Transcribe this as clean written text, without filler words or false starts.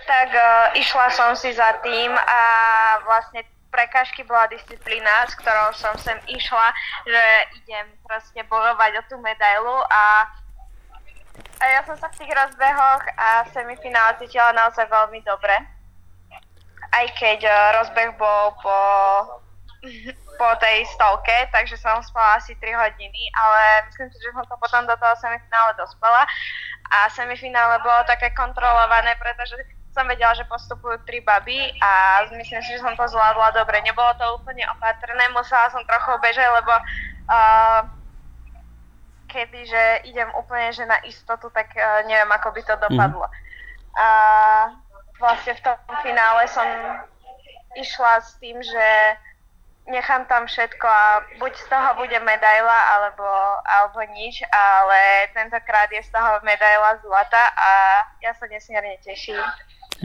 Tak išla som si za tým a vlastne prekážky bola disciplína, s ktorou som sem išla, že idem proste bojovať o tú medailu a ja som sa v tých rozbehoch a v semifinále cítila naozaj veľmi dobre. Aj keď rozbeh bol po tej stovke, takže som spala asi 3 hodiny, ale myslím si, že som to potom do toho semifinále dospela a semifinále bolo také kontrolované, pretože som vedela, že postupujú 3 baby a myslím si, že som to zvládla dobre. Nebolo to úplne opatrné, musela som trochu bežať, lebo kebyže idem úplne že na istotu, tak neviem, ako by to dopadlo. A vlastne v tom finále som išla s tým, že nechám tam všetko a buď z toho bude medaila, alebo nič, ale tentokrát je z toho medaila zlata a ja sa nesmierne teším.